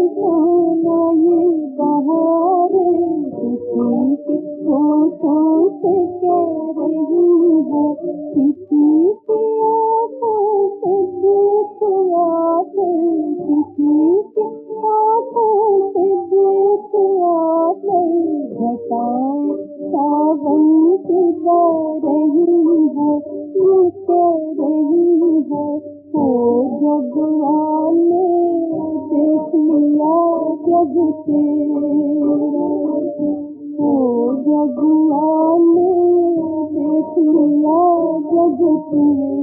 सोना ये बहार किसी के होठों से कह रही है, किसी की आँखों से देखो आप, किसी की आँखों से देखो आप। घटाएं सावन की गा रही है, ये कह रही है, ओ जग वाले देख लिया जग तेरा, ओ जग वाले देख लिया जग तेरा।